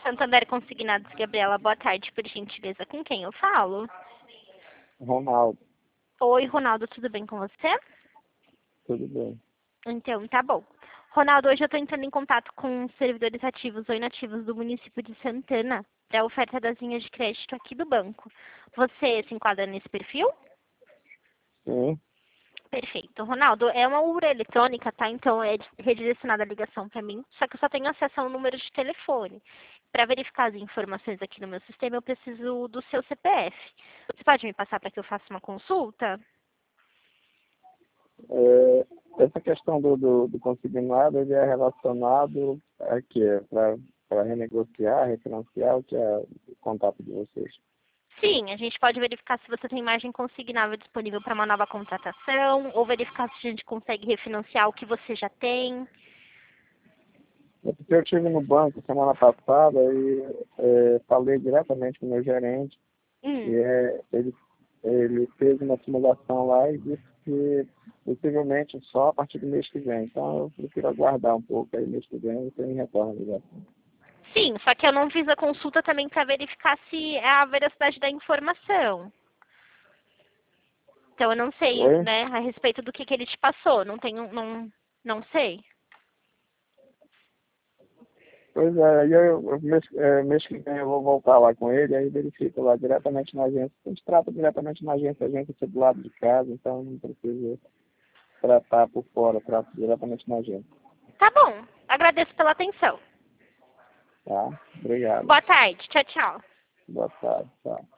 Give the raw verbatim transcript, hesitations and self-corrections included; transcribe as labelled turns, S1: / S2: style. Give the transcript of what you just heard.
S1: Santander Consignados, Gabriela. Boa tarde, por gentileza. Com quem eu falo?
S2: Ronaldo,
S1: Oi, Ronaldo, tudo bem com você?
S2: tudo bem.
S1: Então, tá bom. Ronaldo, hoje eu estou entrando em contato com os servidores ativos ou inativos do município de Santana para a oferta das linhas de crédito aqui do banco. Você se enquadra nesse perfil?
S2: Sim,
S1: Perfeito. Ronaldo, é uma U R A eletrônica, tá? Então é redirecionada a ligação para mim, só que eu só tenho acesso ao número de telefone. Para verificar as informações aqui no meu sistema, eu preciso do seu C P F. Você pode me passar para que eu faça uma consulta?
S2: é, essa questão do, do, do consignado, ele é relacionado a quê? Para renegociar, refinanciar, o que é o contato de vocês?
S1: Sim, a gente pode verificar se você tem margem consignável disponível para uma nova contratação, ou verificar se a gente consegue refinanciar o que você já tem.
S2: É porque eu estive no banco semana passada e é, falei diretamente com o meu gerente e
S1: Hum.
S2: é, ele, ele fez uma simulação lá e disse que possivelmente só a partir do mês que vem. Então eu prefiro aguardar um pouco aí mês que vem e tem retorno a ligação.
S1: Sim, só que eu não fiz a consulta também para verificar se é a veracidade da informação. Então eu não sei,
S2: Oi?
S1: né, a respeito do que, que ele te passou. Não tenho, não, não sei.
S2: Pois é, aí eu, eu, mês, é, mês que vem eu vou voltar lá com ele, aí verifico lá diretamente na agência. A gente trata diretamente na agência, a agência fica do lado de casa, então não preciso tratar por fora, trato diretamente na agência.
S1: Tá bom. Agradeço pela atenção.
S2: Tá? Obrigado.
S1: Boa tarde. Tchau, tchau.
S2: Boa tarde. Tchau.